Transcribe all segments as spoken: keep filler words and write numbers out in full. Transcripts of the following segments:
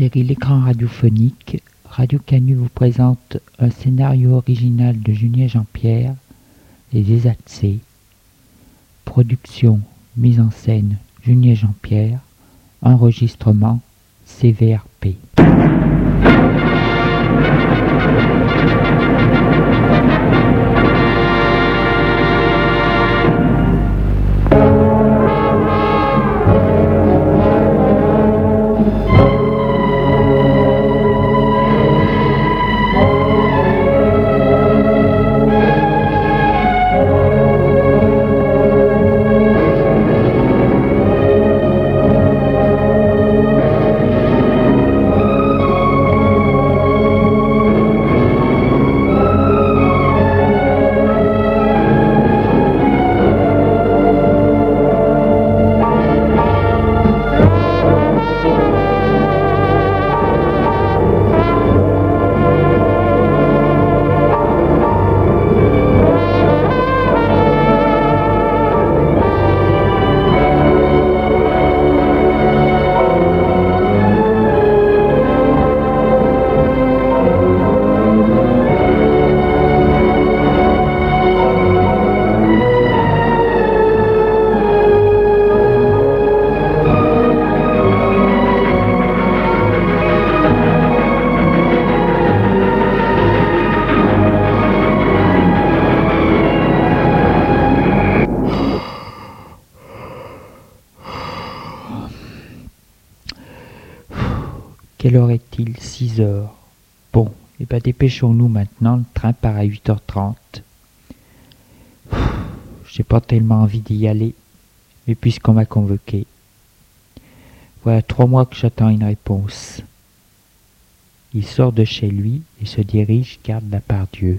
série L'écran radiophonique, Radio Canu vous présente un scénario original de Julien Jean-Pierre, Les Esatsés. Production, mise en scène, Julien Jean-Pierre. Enregistrement, C V R P. Quelle heure est-il? Six heures. Bon, et ben dépêchons-nous maintenant, le train part à huit heures trente. J'ai pas tellement envie d'y aller, mais puisqu'on m'a convoqué. Voilà trois mois que j'attends une réponse. Il sort de chez lui et se dirige garde la Part-Dieu.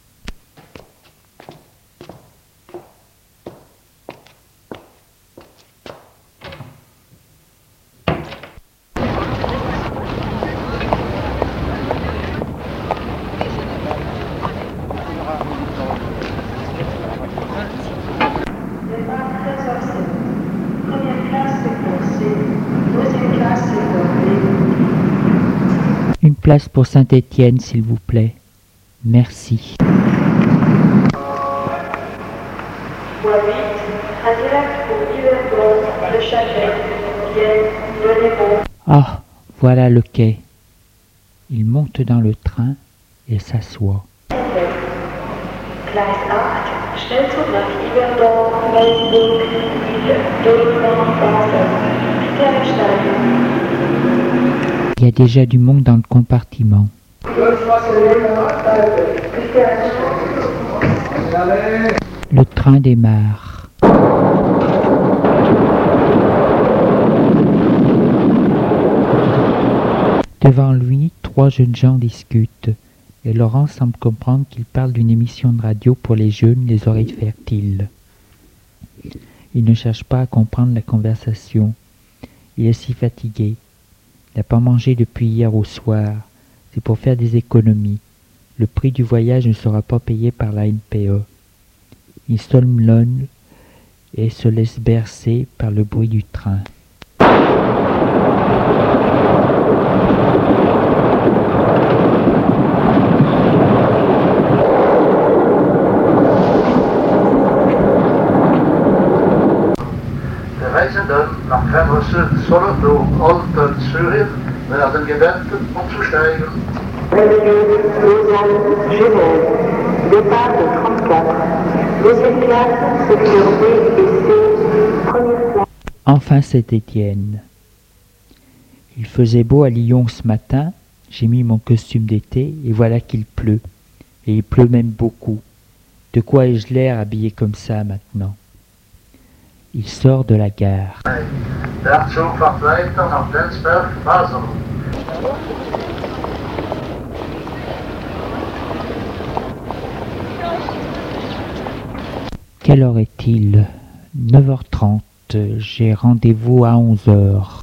Une place pour Saint-Étienne, s'il vous plaît. Merci. Ah, voilà le quai. Il monte dans le train et s'assoit. Il y a déjà du monde dans le compartiment. Le train démarre. Devant lui, trois jeunes gens discutent, et Laurent semble comprendre qu'ils parlent d'une émission de radio pour les jeunes, les oreilles fertiles. Il ne cherche pas à comprendre la conversation. Il est si fatigué. Il n'a pas mangé depuis hier au soir. C'est pour faire des économies. Le prix du voyage ne sera pas payé par la N P E. Il somnole et se laisse bercer par le bruit du train. Nach Kremmerse, Solothurn, Olten, Zürich werden gebeten, umzusteigen. Enfin Saint-Étienne. Il faisait beau à Lyon ce matin, j'ai mis mon costume d'été et voilà qu'il pleut. Et il pleut même beaucoup. De quoi ai-je l'air habillé comme ça maintenant? Il sort de la gare. Der Zug fährt weiter nach Lenzberg-Basel. Quelle heure est-il? neuf heures trente. J'ai rendez-vous à onze heures.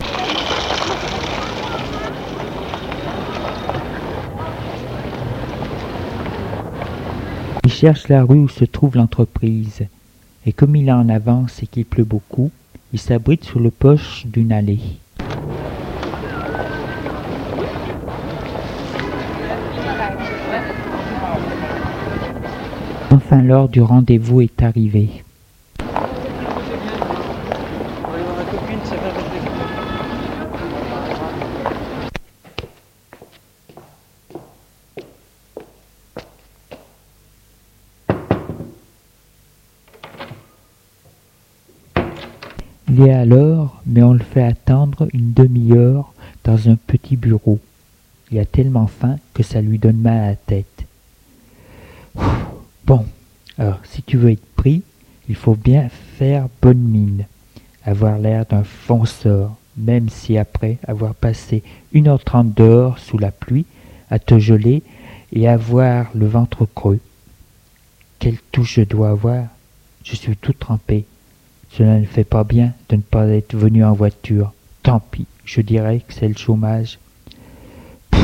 Il cherche la rue où se trouve l'entreprise. Et comme il est en avance et qu'il pleut beaucoup, il s'abrite sous le poche d'une allée. Enfin l'heure du rendez-vous est arrivée. Il est à l'heure, mais on le fait attendre une demi-heure dans un petit bureau. Il a tellement faim que ça lui donne mal à la tête. Bon, alors si tu veux être pris, il faut bien faire bonne mine, avoir l'air d'un fonceur, même si après avoir passé une heure trente dehors sous la pluie, à te geler et avoir le ventre creux. Quelle touche je dois avoir? Je suis tout trempé. Cela ne fait pas bien de ne pas être venu en voiture. Tant pis, je dirais que c'est le chômage. Pff.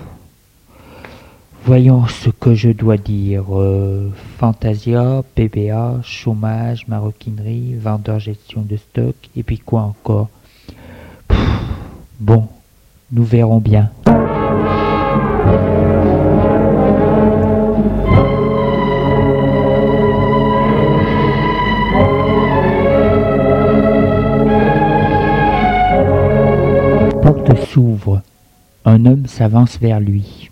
Voyons ce que je dois dire. Euh, Fantasia, P B A, chômage, maroquinerie, vendeur gestion de stock, et puis quoi encore? Pff. Bon, nous verrons bien. La porte s'ouvre. Un homme s'avance vers lui.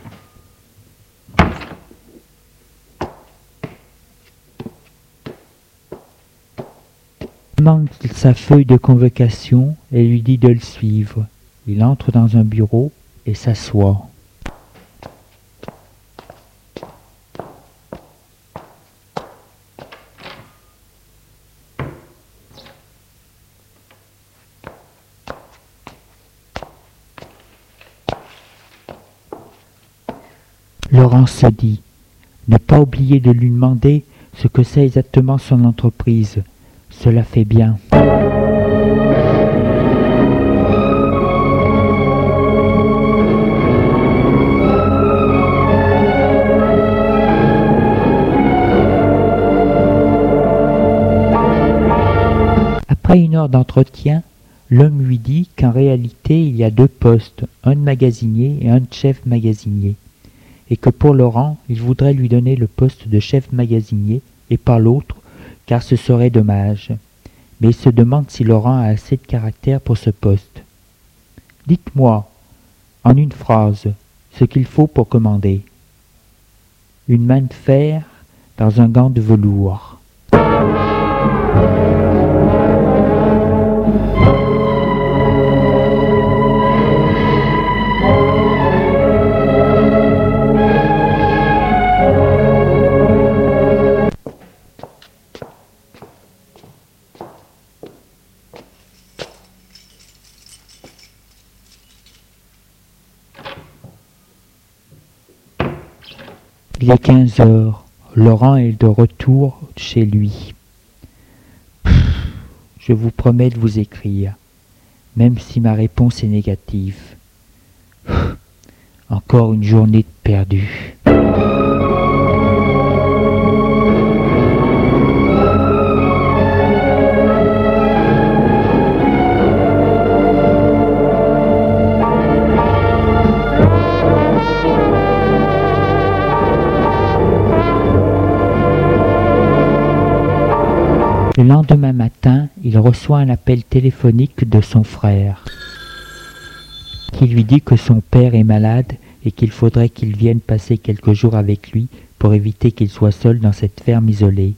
Il demande sa feuille de convocation et lui dit de le suivre. Il entre dans un bureau et s'assoit. Laurent se dit, ne pas oublier de lui demander ce que c'est exactement son entreprise. Cela fait bien. Après une heure d'entretien, l'homme lui dit qu'en réalité il y a deux postes, un de magasinier et un de chef magasinier, et que pour Laurent, il voudrait lui donner le poste de chef magasinier et pas l'autre, car ce serait dommage. Mais il se demande si Laurent a assez de caractère pour ce poste. Dites-moi, en une phrase, ce qu'il faut pour commander. Une main de fer dans un gant de velours. Il est quinze heures. Laurent est de retour chez lui. Pff, je vous promets de vous écrire, même si ma réponse est négative. Pff, encore une journée de perdue. Le lendemain matin, il reçoit un appel téléphonique de son frère, qui lui dit que son père est malade et qu'il faudrait qu'il vienne passer quelques jours avec lui pour éviter qu'il soit seul dans cette ferme isolée.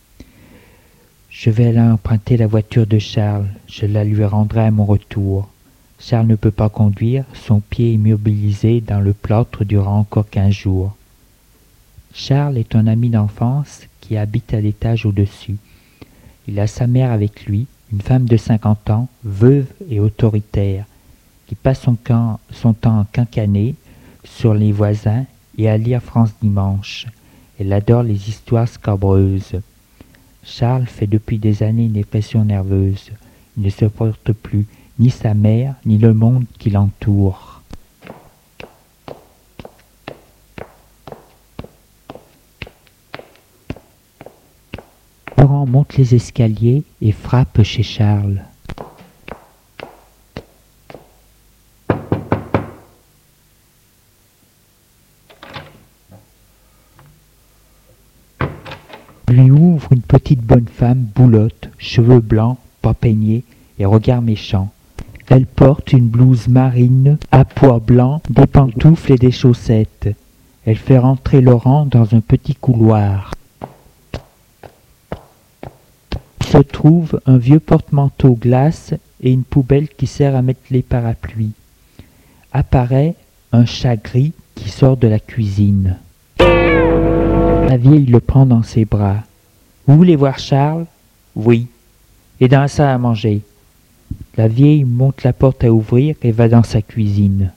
Je vais aller emprunter la voiture de Charles, je la lui rendrai à mon retour. Charles ne peut pas conduire, son pied est immobilisé dans le plâtre durant encore quinze jours. Charles est un ami d'enfance qui habite à l'étage au-dessus. Il a sa mère avec lui, une femme de cinquante ans, veuve et autoritaire, qui passe son, camp, son temps à cancaner sur les voisins et à lire France Dimanche. Elle adore les histoires scabreuses. Charles fait depuis des années une dépression nerveuse. Il ne supporte plus ni sa mère, ni le monde qui l'entoure. Laurent monte les escaliers et frappe chez Charles. ouvre une petite bonne femme boulotte, cheveux blancs, pas peignés et regard méchant. Elle porte une blouse marine à pois blancs, des pantoufles et des chaussettes. Elle fait rentrer Laurent dans un petit couloir. Il se trouve un vieux porte-manteau glace et une poubelle qui sert à mettre les parapluies. Apparaît un chat gris qui sort de la cuisine. La vieille le prend dans ses bras. « Vous voulez voir Charles ?»« Oui. »« Et dans la salle à manger. » La vieille monte la porte à ouvrir et va dans sa cuisine.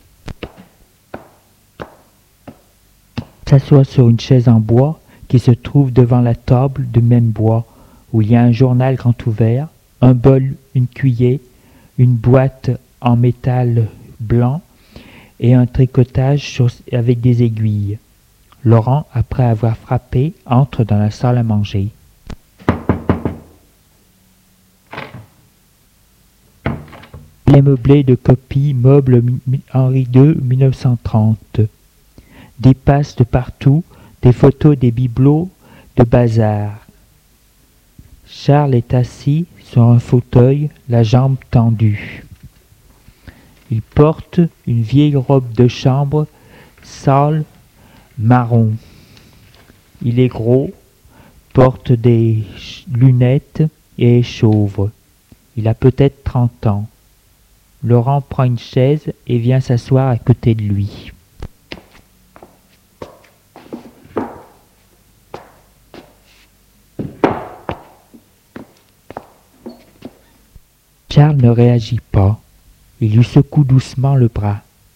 S'assoit sur une chaise en bois qui se trouve devant la table de même bois où il y a un journal grand ouvert, un bol, une cuiller, une boîte en métal blanc et un tricotage sur, avec des aiguilles. Laurent, après avoir frappé, entre dans la salle à manger. Les meublés de copie meubles Henri deux mille neuf cent trente. Des passes de partout, des photos des bibelots de bazar. Charles est assis sur un fauteuil, la jambe tendue. Il porte une vieille robe de chambre sale marron. Il est gros, porte des lunettes et est chauve. Il a peut-être trente ans. Laurent prend une chaise et vient s'asseoir à côté de lui. Charles ne réagit pas. Il lui secoue doucement le bras.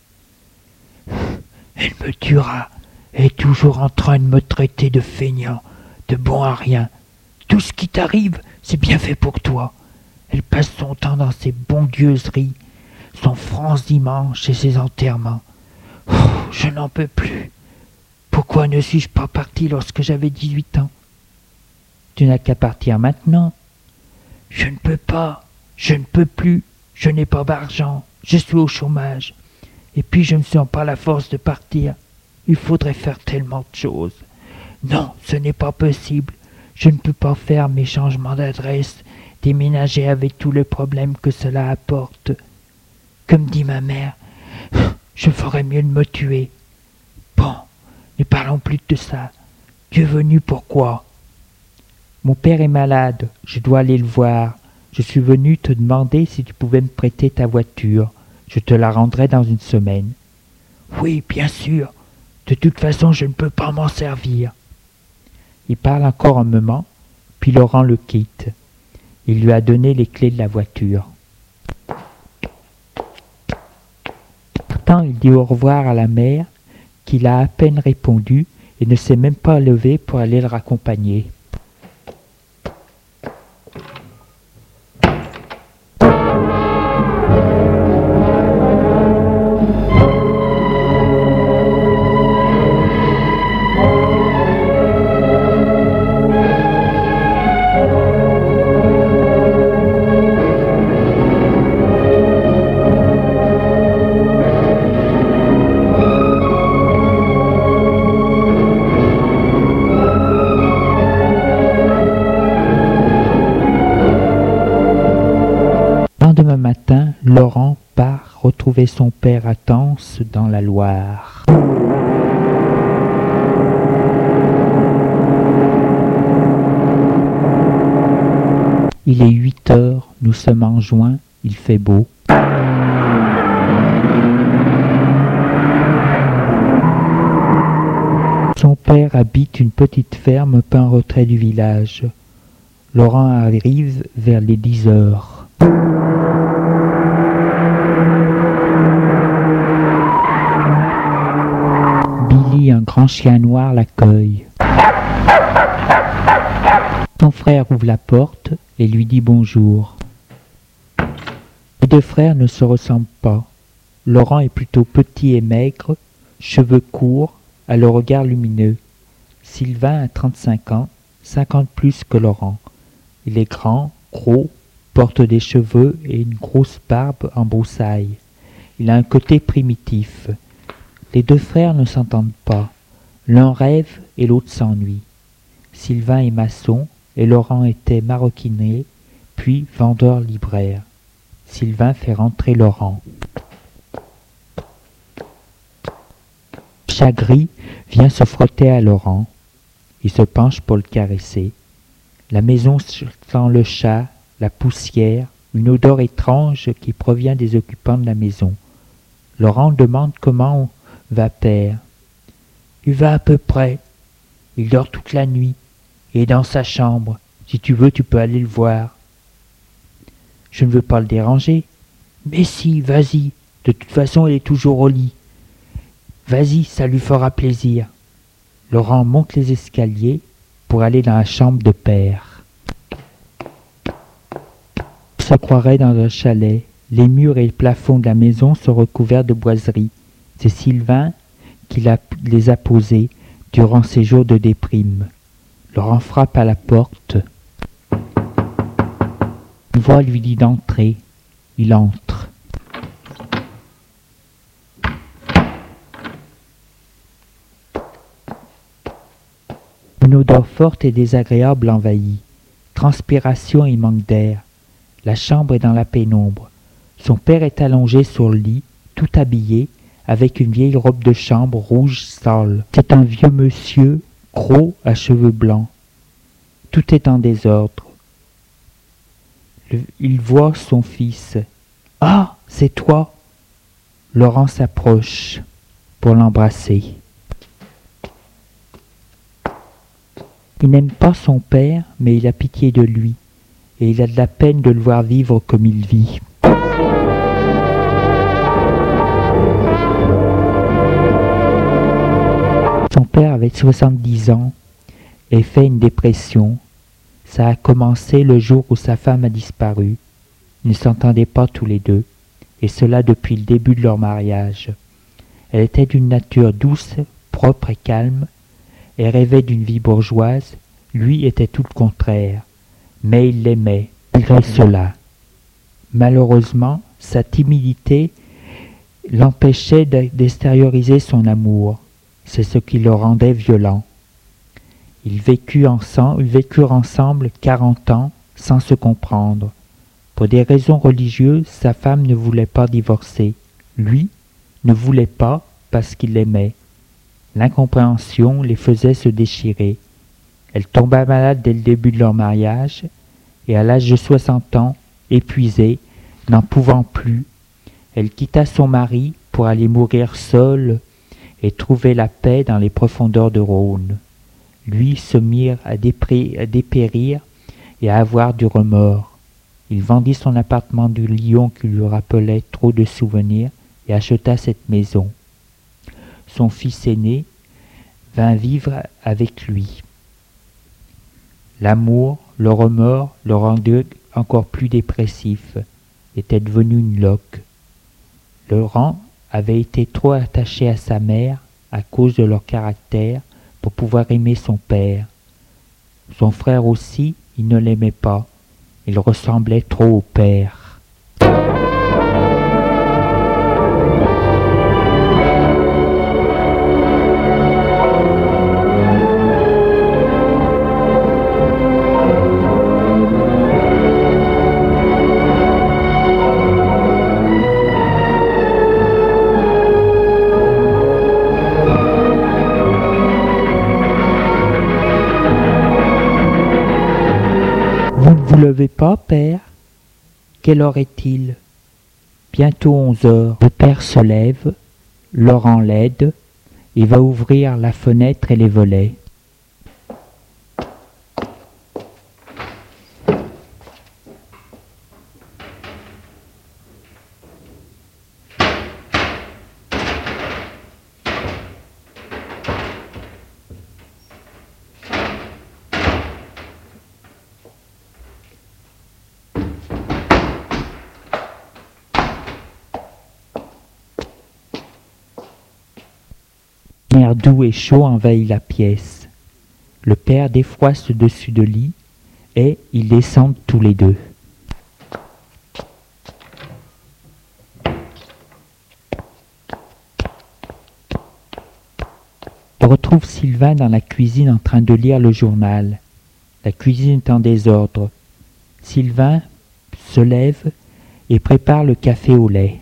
« Elle me tuera. Elle est toujours en train de me traiter de feignant, de bon à rien. Tout ce qui t'arrive, c'est bien fait pour toi. Elle passe son temps dans ses bondieuseries, son France dimanche et ses enterrements. Oh, je n'en peux plus. Pourquoi ne suis-je pas parti lorsque j'avais dix-huit ans? Tu n'as qu'à partir maintenant. Je ne peux pas. Je ne peux plus, je n'ai pas d'argent, je suis au chômage. Et puis je ne sens pas la force de partir. Il faudrait faire tellement de choses. Non, ce n'est pas possible. Je ne peux pas faire mes changements d'adresse, déménager avec tous les problèmes que cela apporte. Comme dit ma mère, je ferais mieux de me tuer. Bon, ne parlons plus de ça. Tu es venu pourquoi? Mon père est malade, je dois aller le voir. Je suis venu te demander si tu pouvais me prêter ta voiture. Je te la rendrai dans une semaine. Oui, bien sûr. De toute façon, je ne peux pas m'en servir. Il parle encore un moment, puis Laurent le quitte. Il lui a donné les clés de la voiture. Pourtant, il dit au revoir à la mère, qu'il a à peine répondu et ne s'est même pas levé pour aller le raccompagner. Demain matin, Laurent part retrouver son père à Tence dans la Loire. Il est huit heures, nous sommes en juin, il fait beau. Son père habite une petite ferme peu en retrait du village. Laurent arrive vers les dix heures. Billy, un grand chien noir, l'accueille. Son frère ouvre la porte et lui dit bonjour. Les deux frères ne se ressemblent pas. Laurent est plutôt petit et maigre, cheveux courts, à le regard lumineux. Sylvain a trente-cinq ans, cinquante plus que Laurent. Il est grand, gros, porte des cheveux et une grosse barbe en broussaille. Il a un côté primitif. Les deux frères ne s'entendent pas. L'un rêve et l'autre s'ennuie. Sylvain est maçon, et Laurent était maroquinier, puis vendeur-libraire. Sylvain fait rentrer Laurent. Chagris vient se frotter à Laurent. Il se penche pour le caresser. La maison sent le chat, la poussière, une odeur étrange qui provient des occupants de la maison. Laurent demande comment va père. Il va à peu près. Il dort toute la nuit. Il est dans sa chambre. Si tu veux, tu peux aller le voir. Je ne veux pas le déranger. Mais si, vas-y. De toute façon, il est toujours au lit. Vas-y, ça lui fera plaisir. Laurent monte les escaliers pour aller dans la chambre de père. On se croirait dans un chalet. Les murs et le plafond de la maison sont recouverts de boiseries. C'est Sylvain qui l'a, les a posés durant ces jours de déprime. Laurent frappe à la porte. Une voix lui dit d'entrer. Il entre. Une odeur forte et désagréable l'envahit. Transpiration et manque d'air. La chambre est dans la pénombre. Son père est allongé sur le lit, tout habillé, avec une vieille robe de chambre rouge sale. C'est un vieux monsieur, gros, à cheveux blancs. Tout est en désordre. Le, il voit son fils. « Ah, c'est toi !» Laurent s'approche pour l'embrasser. Il n'aime pas son père, mais il a pitié de lui, et il a de la peine de le voir vivre comme il vit. Son père avait soixante-dix ans et fait une dépression. Ça a commencé le jour où sa femme a disparu. Ils ne s'entendaient pas tous les deux, et cela depuis le début de leur mariage. Elle était d'une nature douce, propre et calme. Elle rêvait d'une vie bourgeoise. Lui était tout le contraire. Mais il l'aimait, malgré cela. Malheureusement, sa timidité l'empêchait d'extérioriser son amour. C'est ce qui le rendait violent. Ils vécurent ensemble, ils vécurent ensemble quarante ans sans se comprendre. Pour des raisons religieuses, sa femme ne voulait pas divorcer. Lui ne voulait pas parce qu'il l'aimait. L'incompréhension les faisait se déchirer. Elle tomba malade dès le début de leur mariage, et à l'âge de soixante ans, épuisée, n'en pouvant plus, elle quitta son mari pour aller mourir seule et trouver la paix dans les profondeurs de Rhône. Lui se mirent à, dépré- à dépérir et à avoir du remords. Il vendit son appartement de Lyon qui lui rappelait trop de souvenirs et acheta cette maison. Son fils aîné vint vivre avec lui. L'amour, le remords le rendaient encore plus dépressif, était devenu une loque. Laurent avait été trop attaché à sa mère à cause de leur caractère pour pouvoir aimer son père. Son frère aussi, il ne l'aimait pas. Il ressemblait trop au père. Vous ne vous levez pas, père? Quelle heure est-il? Bientôt onze heures. Le père se lève, Laurent l'aide, et va ouvrir la fenêtre et les volets. Un air doux et chaud envahit la pièce. Le père défroisse dessus de lit et ils descendent tous les deux. On retrouve Sylvain dans la cuisine en train de lire le journal. La cuisine est en désordre. Sylvain se lève et prépare le café au lait.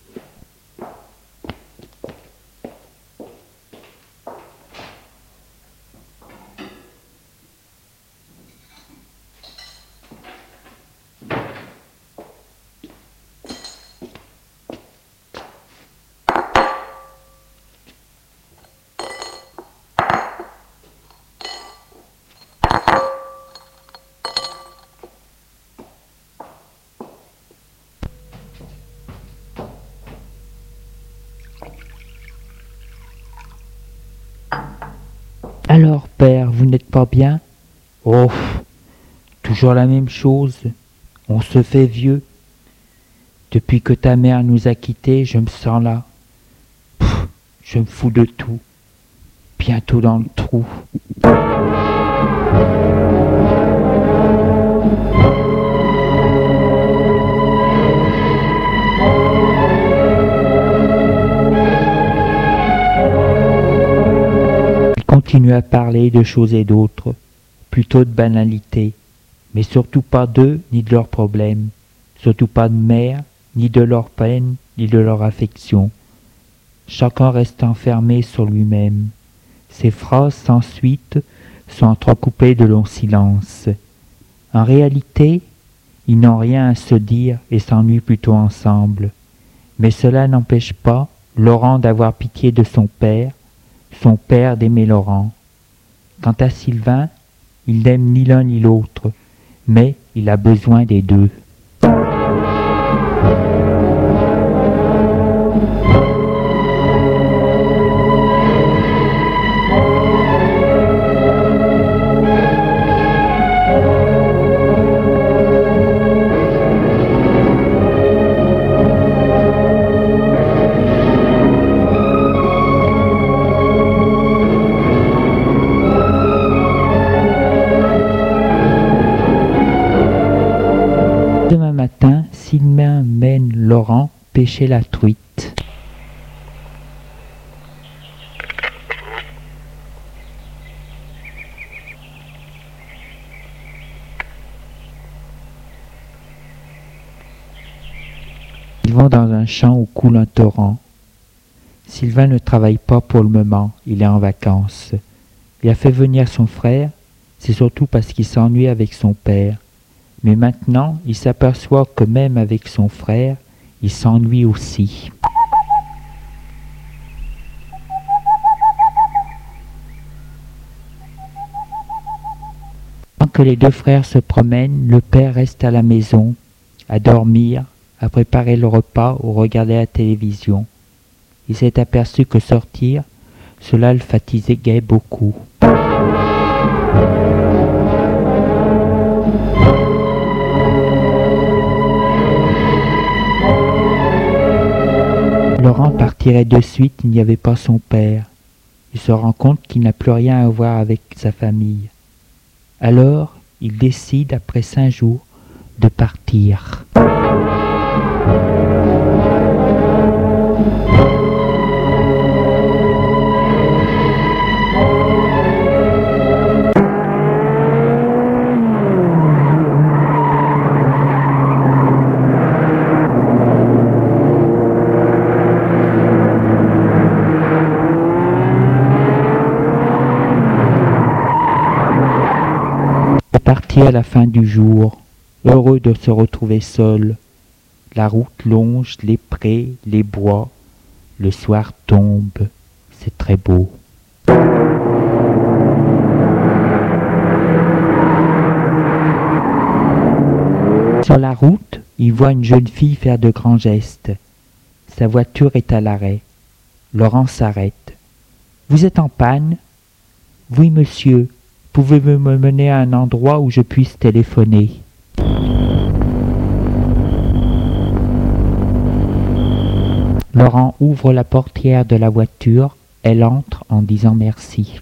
Alors, père, vous n'êtes pas bien? Oh, toujours la même chose. On se fait vieux. Depuis que ta mère nous a quittés, je me sens là. Pff, je me fous de tout. Bientôt dans le trou. Continue à parler de choses et d'autres, plutôt de banalités, mais surtout pas d'eux ni de leurs problèmes, surtout pas de mère, ni de leur peine, ni de leur affection. Chacun reste enfermé sur lui-même. Ses phrases sans suite sont entrecoupées de longs silences. En réalité, ils n'ont rien à se dire et s'ennuient plutôt ensemble. Mais cela n'empêche pas Laurent d'avoir pitié de son père, son père d'aimer Laurent. Quant à Sylvain, il n'aime ni l'un ni l'autre, mais il a besoin des deux. Demain matin, Sylvain mène Laurent pêcher la truite. Ils vont dans un champ où coule un torrent. Sylvain ne travaille pas pour le moment, il est en vacances. Il a fait venir son frère, c'est surtout parce qu'il s'ennuie avec son père. Mais maintenant, il s'aperçoit que même avec son frère, il s'ennuie aussi. Tant que les deux frères se promènent, le père reste à la maison, à dormir, à préparer le repas ou regarder la télévision. Il s'est aperçu que sortir, cela le fatiguait beaucoup. Laurent partirait de suite, il n'y avait pas son père. Il se rend compte qu'il n'a plus rien à voir avec sa famille. Alors, il décide, après cinq jours, de partir. Parti à la fin du jour, heureux de se retrouver seul. La route longe les prés, les bois. Le soir tombe, c'est très beau. Sur la route, il voit une jeune fille faire de grands gestes. Sa voiture est à l'arrêt. Laurent s'arrête. « Vous êtes en panne ?»« Oui, monsieur. Pouvez-vous me mener à un endroit où je puisse téléphoner ?» Laurent ouvre la portière de la voiture. Elle entre en disant merci.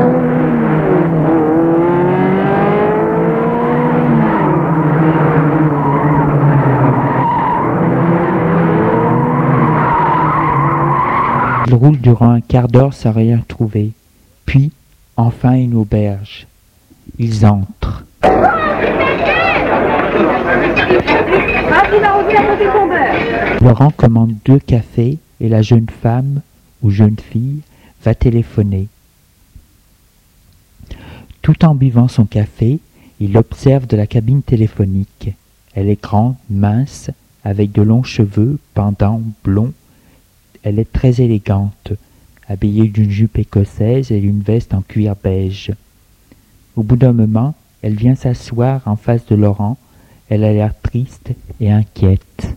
Il roule durant un quart d'heure sans rien trouver. Puis, enfin une auberge. Ils entrent. Laurent commande deux cafés et la jeune femme ou jeune fille va téléphoner. Tout en buvant son café, il observe de la cabine téléphonique. Elle est grande, mince, avec de longs cheveux pendants blonds. Elle est très élégante, habillée d'une jupe écossaise et d'une veste en cuir beige. Au bout d'un moment, elle vient s'asseoir en face de Laurent. Elle a l'air triste et inquiète.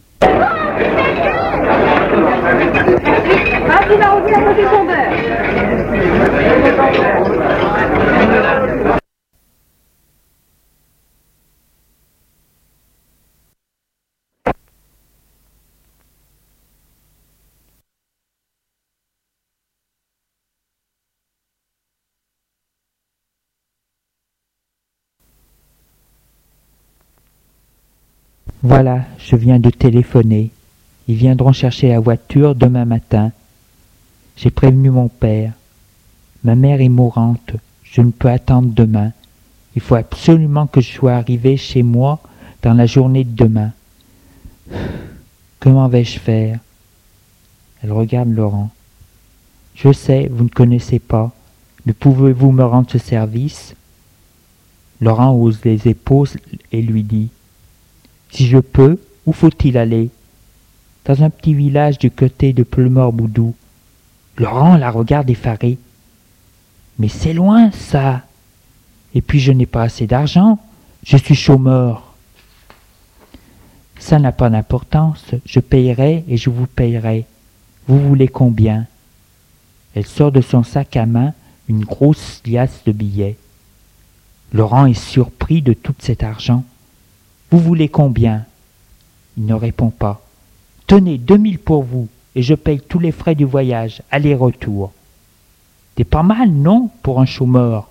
Voilà, je viens de téléphoner. Ils viendront chercher la voiture demain matin. J'ai prévenu mon père. Ma mère est mourante. Je ne peux attendre demain. Il faut absolument que je sois arrivé chez moi dans la journée de demain. Comment vais-je faire? Elle regarde Laurent. Je sais, vous ne connaissez pas. Mais pouvez-vous me rendre ce service? Laurent hausse les épaules et lui dit: Si je peux, où faut-il aller? Dans un petit village du côté de Pleumeur-Boudou. Laurent la regarde effaré. Mais c'est loin, ça. Et puis je n'ai pas assez d'argent. Je suis chômeur. Ça n'a pas d'importance. Je payerai et je vous payerai. Vous voulez combien? Elle sort de son sac à main une grosse liasse de billets. Laurent est surpris de tout cet argent. Vous voulez combien? Il ne répond pas. Tenez, deux mille pour vous, et je paye tous les frais du voyage, aller-retour. C'est pas mal, non, pour un chômeur?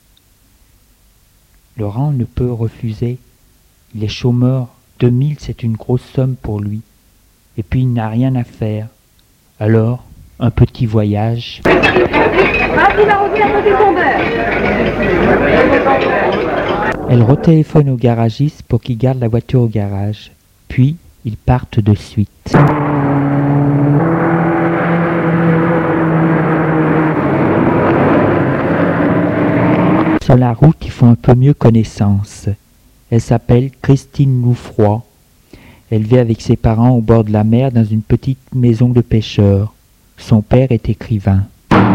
Laurent ne peut refuser. Il est chômeur. Deux mille, c'est une grosse somme pour lui. Et puis il n'a rien à faire. Alors, un petit voyage. Elle retéléphone au garagiste pour qu'il garde la voiture au garage. Puis, ils partent de suite. Sur la route, ils font un peu mieux connaissance. Elle s'appelle Christine Loufroy. Elle vit avec ses parents au bord de la mer dans une petite maison de pêcheurs. Son père est écrivain.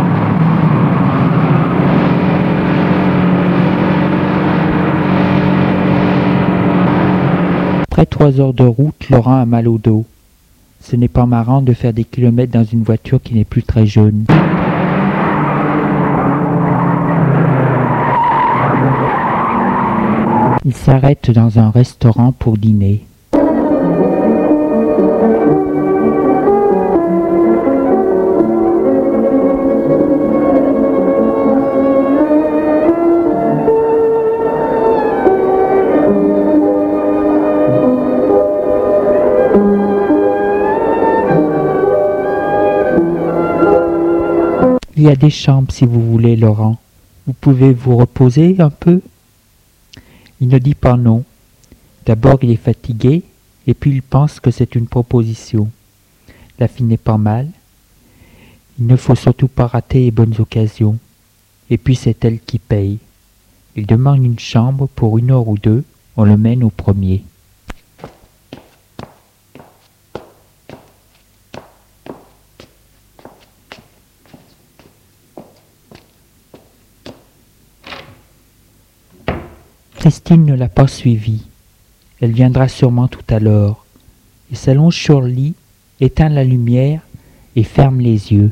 Après trois heures de route, Laurent a mal au dos. Ce n'est pas marrant de faire des kilomètres dans une voiture qui n'est plus très jeune. Il s'arrête dans un restaurant pour dîner. Il y a des chambres si vous voulez, Laurent. Vous pouvez vous reposer un peu? Il ne dit pas non. D'abord il est fatigué, et puis il pense que c'est une proposition. La fille n'est pas mal. Il ne faut surtout pas rater les bonnes occasions. Et puis c'est elle qui paye. Il demande une chambre pour une heure ou deux, on le mène au premier. Christine ne l'a pas suivi. Elle viendra sûrement tout à l'heure. Il s'allonge sur le lit, éteint la lumière et ferme les yeux.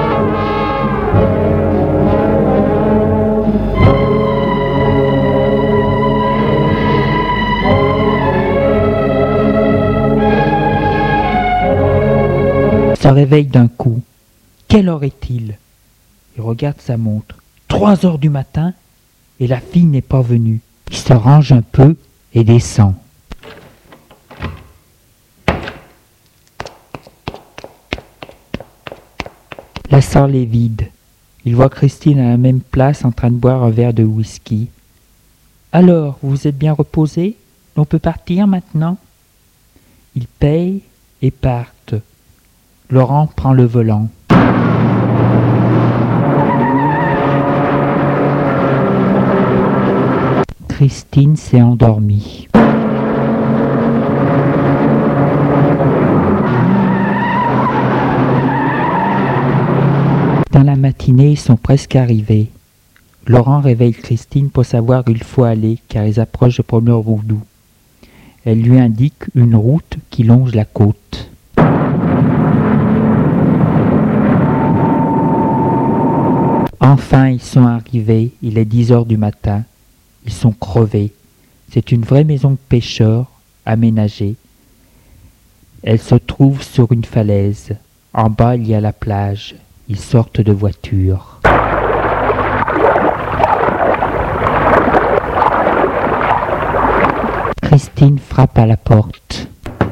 Il se réveille d'un coup. Quelle heure est-il? Il regarde sa montre. Trois heures du matin et la fille n'est pas venue. Il se range un peu et descend. La salle est vide. Il voit Christine à la même place en train de boire un verre de whisky. Alors, vous vous êtes bien reposé? On peut partir maintenant? Ils payent et partent. Laurent prend le volant. Christine s'est endormie. Dans la matinée, ils sont presque arrivés. Laurent réveille Christine pour savoir où il faut aller, car ils approchent de Pommervoudou. Elle lui indique une route qui longe la côte. Enfin, ils sont arrivés, il est dix heures du matin. Ils sont crevés. C'est une vraie maison de pêcheurs, aménagée. Elle se trouve sur une falaise. En bas, il y a la plage. Ils sortent de voiture. Christine frappe à la porte.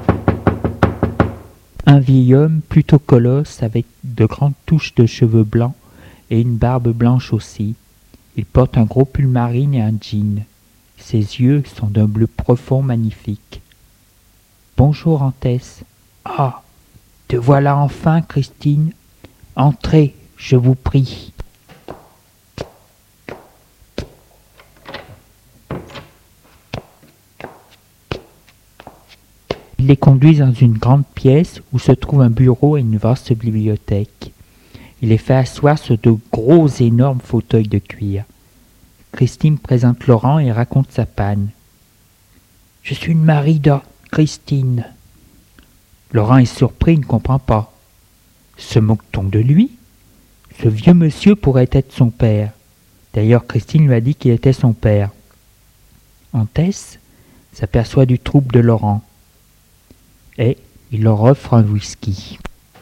Un vieil homme plutôt colosse avec de grandes touches de cheveux blancs et une barbe blanche aussi. Il porte un gros pull marine et un jean. Ses yeux sont d'un bleu profond magnifique. « Bonjour, Antès. »« Ah, te voilà enfin, Christine. Entrez, je vous prie. » Il les conduit dans une grande pièce où se trouve un bureau et une vaste bibliothèque. Il les fait asseoir sur de gros énormes fauteuils de cuir. Christine présente Laurent et raconte sa panne. « Je suis le mari de Christine. » Laurent est surpris, il ne comprend pas. « Se moque-t-on de lui? Ce vieux monsieur pourrait être son père. » D'ailleurs, Christine lui a dit qu'il était son père. Antès s'aperçoit du trouble de Laurent. Et il leur offre un whisky.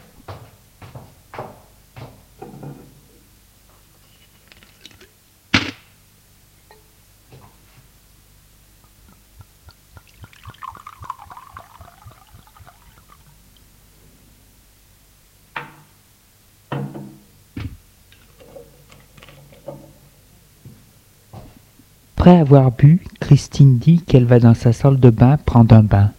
Après avoir bu, Christine dit qu'elle va dans sa salle de bain prendre un bain.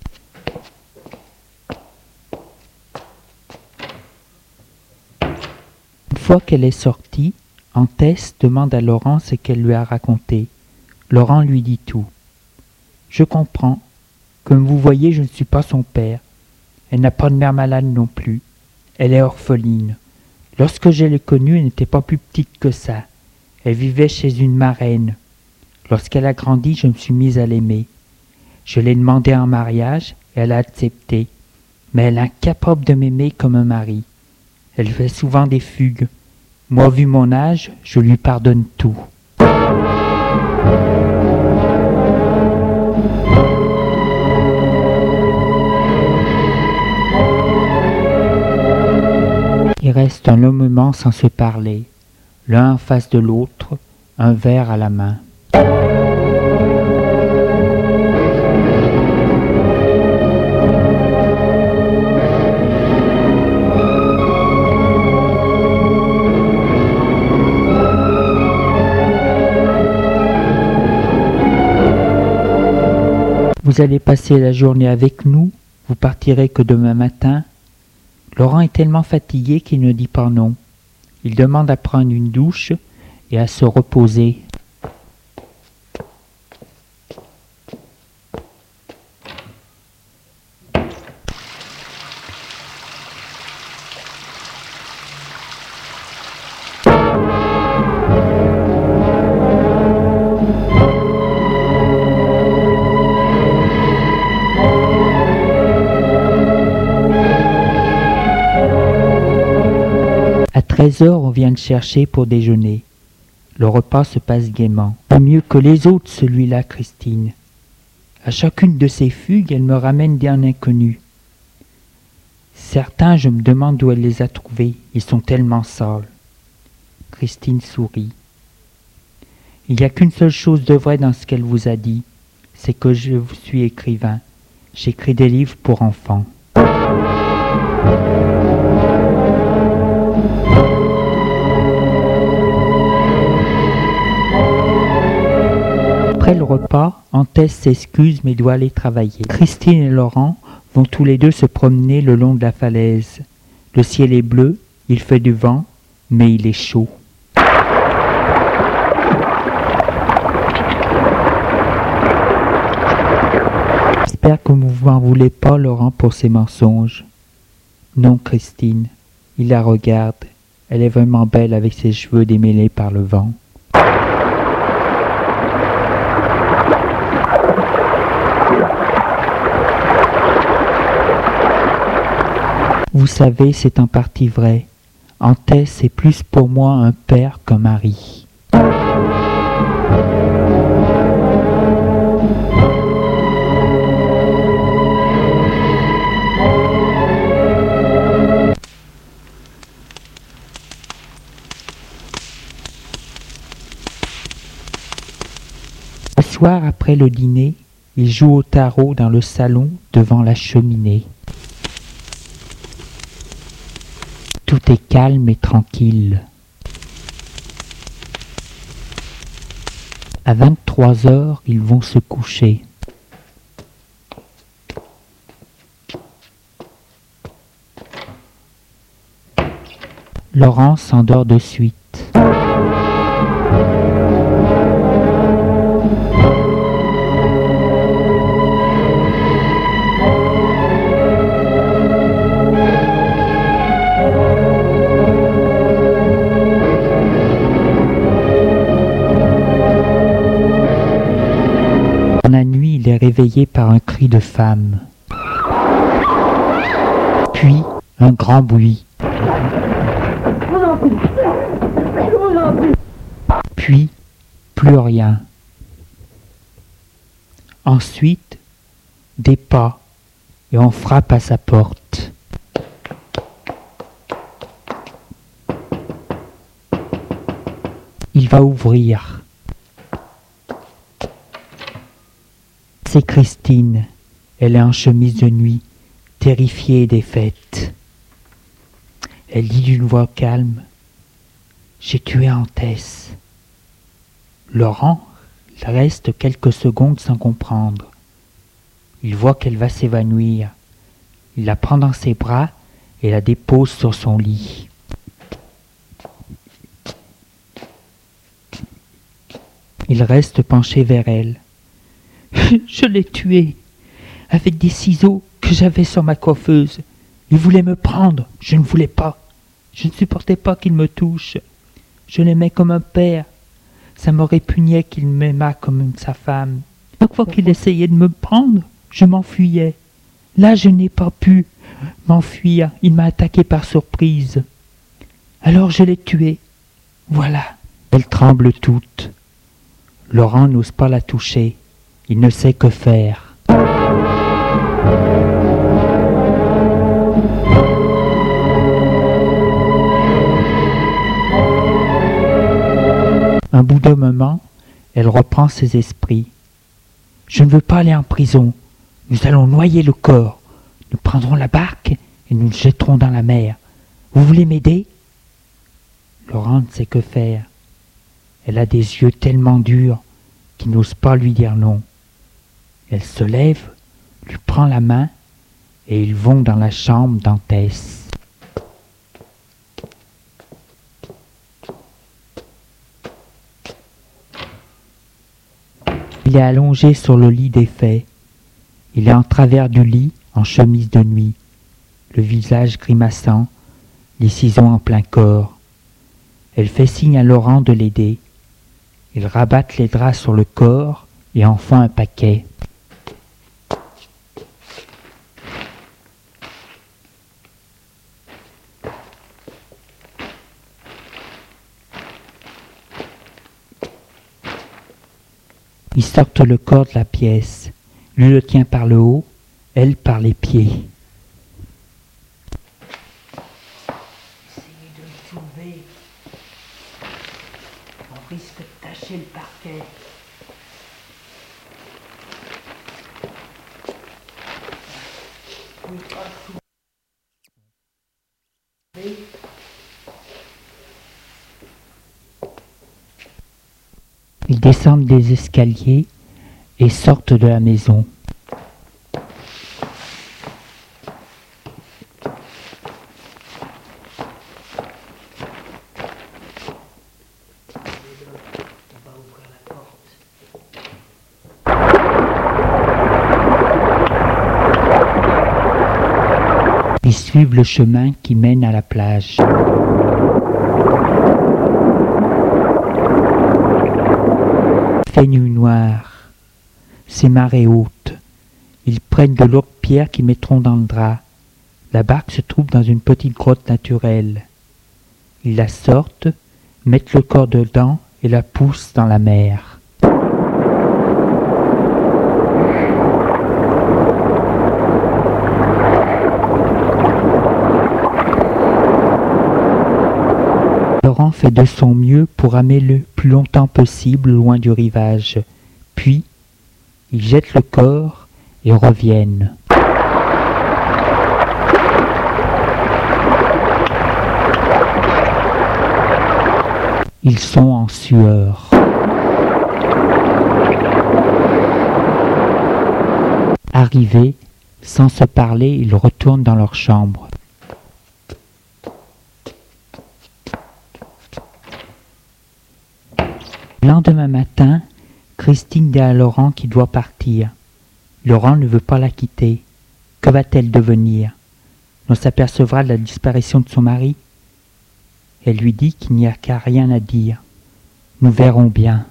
Une fois qu'elle est sortie, Antès demande à Laurent ce qu'elle lui a raconté. Laurent lui dit tout. « Je comprends. Comme vous voyez, je ne suis pas son père. Elle n'a pas de mère malade non plus. Elle est orpheline. Lorsque je l'ai connue, elle n'était pas plus petite que ça. Elle vivait chez une marraine. Lorsqu'elle a grandi, je me suis mise à l'aimer. Je l'ai demandé en mariage et elle a accepté. Mais elle est incapable de m'aimer comme un mari. Elle fait souvent des fugues. Moi, vu mon âge, je lui pardonne tout. » Ils restent un long moment sans se parler, l'un en face de l'autre, un verre à la main. Vous allez passer la journée avec nous, vous partirez que demain matin. Laurent est tellement fatigué qu'il ne dit pas non. Il demande à prendre une douche et à se reposer. À treize heures, on vient le chercher pour déjeuner. Le repas se passe gaiement. Pas mieux que les autres, celui-là, Christine. À chacune de ces fugues, elle me ramène d'un inconnu. Certains, je me demande où elle les a trouvés. Ils sont tellement sales. Christine sourit. Il n'y a qu'une seule chose de vrai dans ce qu'elle vous a dit. C'est que je suis écrivain. J'écris des livres pour enfants. Après le Antès s'excuse mais doit aller travailler. Christine et Laurent vont tous les deux se promener le long de la falaise. Le ciel est bleu, il fait du vent, mais il est chaud. J'espère que vous m'en voulez pas, Laurent, pour ces mensonges. Non, Christine. Il la regarde. Elle est vraiment belle avec ses cheveux démêlés par le vent. Vous savez, c'est en partie vrai. Antès est plus pour moi un père qu'un mari. Le soir, après le dîner, il joue au tarot dans le salon devant la cheminée. Tout est calme et tranquille. À vingt-trois heures, ils vont se coucher. Laurent s'endort de suite. Il est réveillé par un cri de femme. Puis, un grand bruit. Puis, plus rien. Ensuite, des pas, et on frappe à sa porte. Il va ouvrir. C'est Christine. Elle est en chemise de nuit, terrifiée et défaite. Elle dit d'une voix calme: « J'ai tué Antès. » Laurent reste quelques secondes sans comprendre. Il voit qu'elle va s'évanouir. Il la prend dans ses bras et la dépose sur son lit. Il reste penché vers elle. Je l'ai tué, avec des ciseaux que j'avais sur ma coiffeuse. Il voulait me prendre, je ne voulais pas. Je ne supportais pas qu'il me touche. Je l'aimais comme un père. Ça me répugnait qu'il m'aimât comme sa femme. Chaque fois qu'il essayait de me prendre, je m'enfuyais. Là, je n'ai pas pu m'enfuir. Il m'a attaqué par surprise. Alors je l'ai tué. Voilà. Elle tremble toute. Laurent n'ose pas la toucher. Il ne sait que faire. Un bout de moment, elle reprend ses esprits. Je ne veux pas aller en prison. Nous allons noyer le corps. Nous prendrons la barque et nous le jetterons dans la mer. Vous voulez m'aider? Laurent ne sait que faire. Elle a des yeux tellement durs qu'il n'ose pas lui dire non. Elle se lève, lui prend la main, et ils vont dans la chambre d'Antès. Il est allongé sur le lit défait. Il est en travers du lit, en chemise de nuit, le visage grimaçant, les ciseaux en plein corps. Elle fait signe à Laurent de l'aider. Ils rabattent les draps sur le corps et en font un paquet. Ils sortent le corps de la pièce. Lui le tient par le haut, elle par les pieds. Essayez de le soulever. On risque de tacher le parquet. Vous pouvez pas le soulever. Ils descendent des escaliers et sortent de la maison. On va ouvrir la porte. Ils suivent le chemin qui mène à la plage. Il fait nuit noire. C'est marée haute. Ils prennent de lourdes pierres qu'ils mettront dans le drap. La barque se trouve dans une petite grotte naturelle. Ils la sortent, mettent le corps dedans et la poussent dans la mer. Laurent fait de son mieux pour ramer le plus longtemps possible loin du rivage. Puis, ils jettent le corps et reviennent. Ils sont en sueur. Arrivés, sans se parler, ils retournent dans leur chambre. Le lendemain matin, Christine dit à Laurent qu'il doit partir. Laurent ne veut pas la quitter. Que va-t-elle devenir? On s'apercevra de la disparition de son mari? Elle lui dit qu'il n'y a qu'à rien à dire. Nous verrons bien.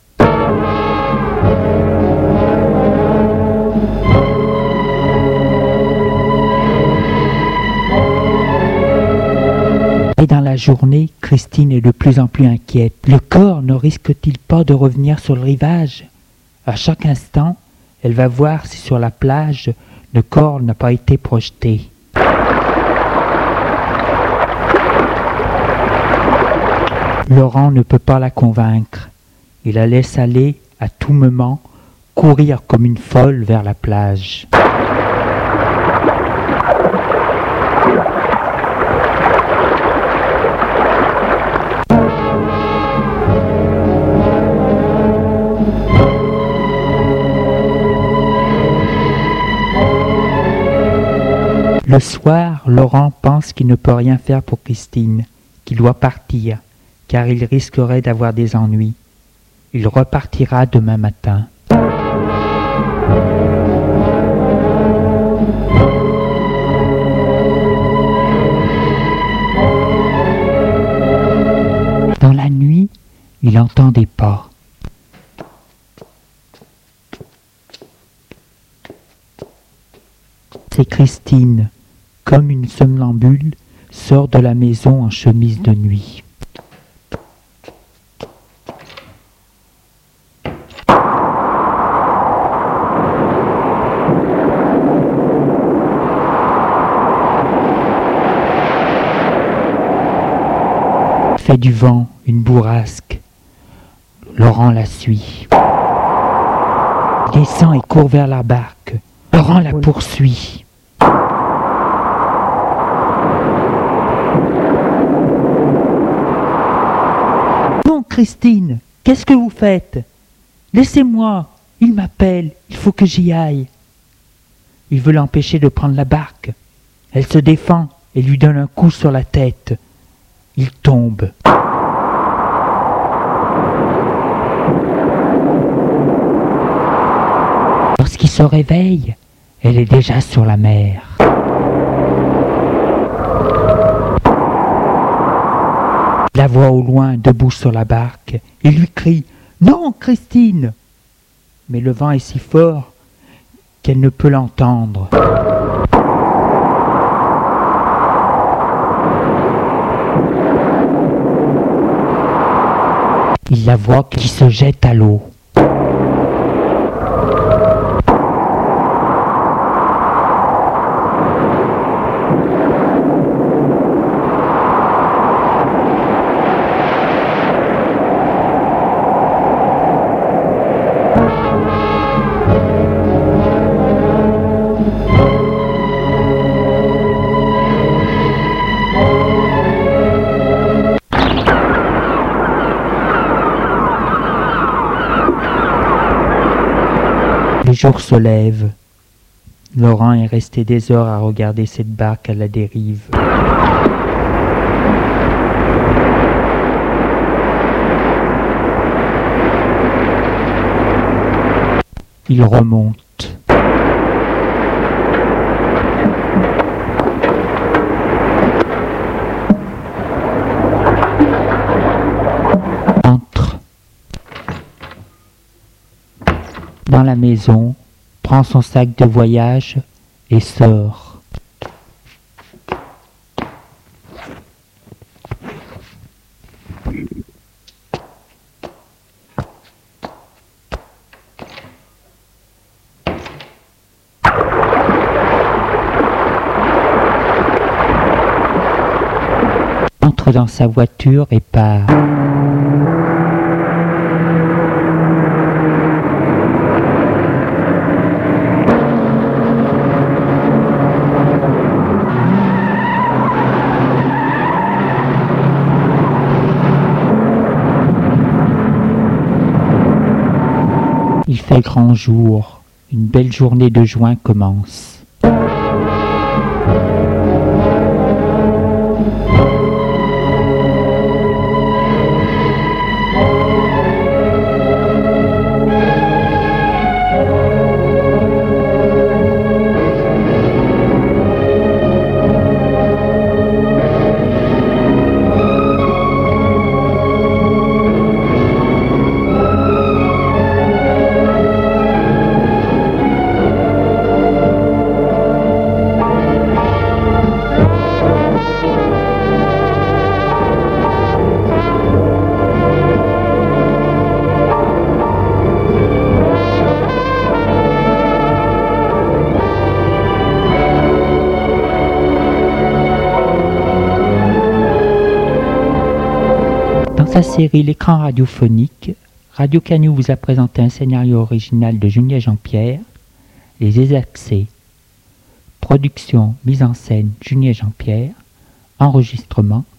Et dans la journée, Christine est de plus en plus inquiète. Le corps ne risque-t-il pas de revenir sur le rivage? À chaque instant, elle va voir si sur la plage, le corps n'a pas été projeté. Laurent ne peut pas la convaincre. Il la laisse aller à tout moment, courir comme une folle vers la plage. Le soir, Laurent pense qu'il ne peut rien faire pour Christine, qu'il doit partir, car il risquerait d'avoir des ennuis. Il repartira demain matin. Dans la nuit, il entend des pas. C'est Christine, comme une somnambule, sort de la maison en chemise de nuit. Il fait du vent, une bourrasque. Laurent la suit. Il descend et court vers la barque. Laurent la poursuit. Non, Christine, qu'est-ce que vous faites? Laissez-moi, il m'appelle, il faut que j'y aille. Il veut l'empêcher de prendre la barque. Elle se défend et lui donne un coup sur la tête. Il tombe. Lorsqu'il se réveille, elle est déjà sur la mer. Il la voit au loin, debout sur la barque, et lui crie « Non, Christine !» Mais le vent est si fort qu'elle ne peut l'entendre. Il la voit qui se jette à l'eau. Le jour se lève. Laurent est resté des heures à regarder cette barque à la dérive. Il remonte. Entre dans la maison, prend son sac de voyage et sort. Entre dans sa voiture et part. Il fait grand jour, une belle journée de juin commence. Dans sa série L'écran radiophonique, Radio Canu vous a présenté un scénario original de Julien Jean-Pierre, Les Désaxés. Production, mise en scène, Julien Jean-Pierre. Enregistrement,